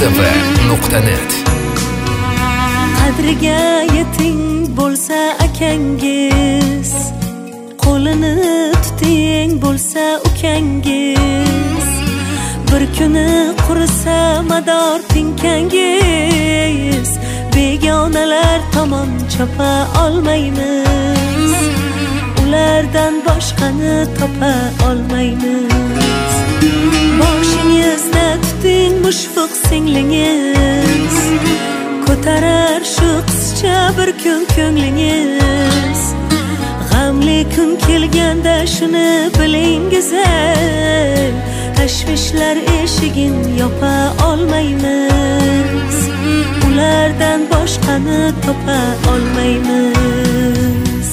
Mustafa.net. Qadriga yeting bo'lsa akangiz, qo'lini tuting bo'lsa ukangiz, bir kuni qurisa mador pinkangiz, begonalar tomon chopa olmaymiz, ulardan boshqani topa olmaymiz. Boshingizda tuting mushfiq singlingiz, ko'tarar shu qizcha bir kun ko'nglingiz. G'amli kun kelganda shuni bilingiz, tashvishlar eshigin yopa olmaymiz, ulardan boshqani topa olmaymiz.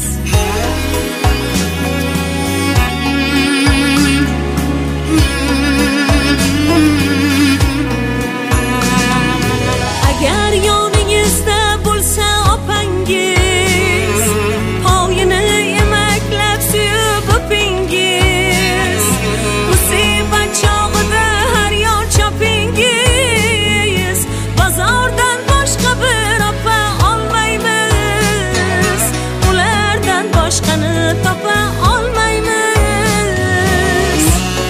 Agar yoningizda bo'lsa opangiz, poyini emaklab suyib o'pingiz, musibat chog'ida har yon chopingiz, bozordan boshqa bir opa olmaymiz, ulardan boshqani topa olmaymiz.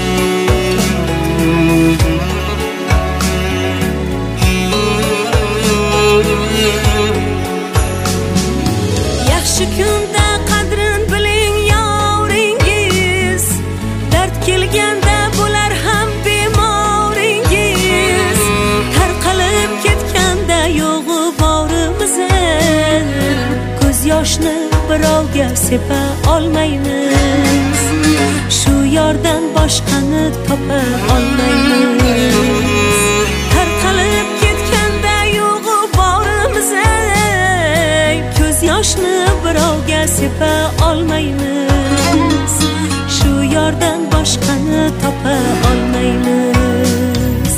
Yaxshi kunda qadrin biling yoringiz, dard kelganda bo'lar ham bemoringiz, tarqalib ketganda yo'g'i borimiz, ko'z yoshni birovga sepa olmaymiz, shu yordan boshqani topa olmaymiz. Tarqalib ketganda yo'g'i borimiz, ko'z yoshni birovga sepa olmaymiz, shu yordan boshqani topa olmaymiz.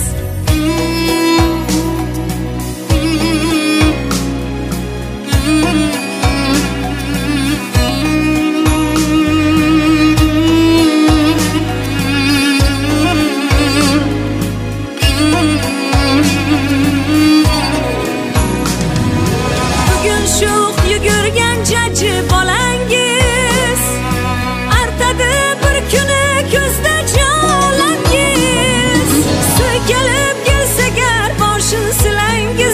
Bugun sho'x yugurgan jajji bolangiz, artadi bir kuni ko'zda jolangiz, so'kalib kelsa gar boshin silangiz,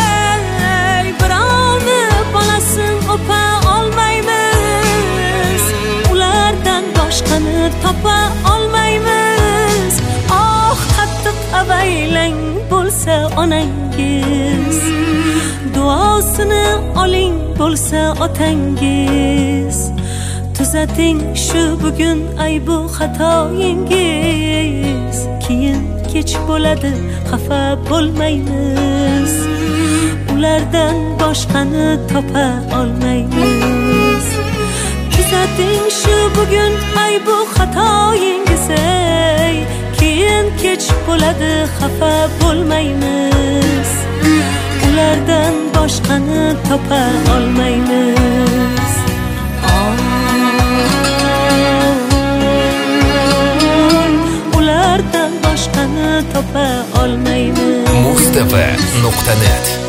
birovni bolasin o'pa olmaymiz, ulardan boshqani topa olmaymiz. Oh, qattiq avaylang bo'lsa onangiz, duosini oling bo'lsa otangiz, tuzating shu bugun aybu xatoyingiz, keyin kech bo'ladi xafa bo'lmaymiz, ulardan boshqani topa olmaymiz. Tuzating shu bugun aybu xatoyingiz, keyin kech bo'ladi xafa bo'lmaymiz, ulardan boshqani topa olmaymiz. Ulardan boshqani topa olmaymiz. Mustafa.net.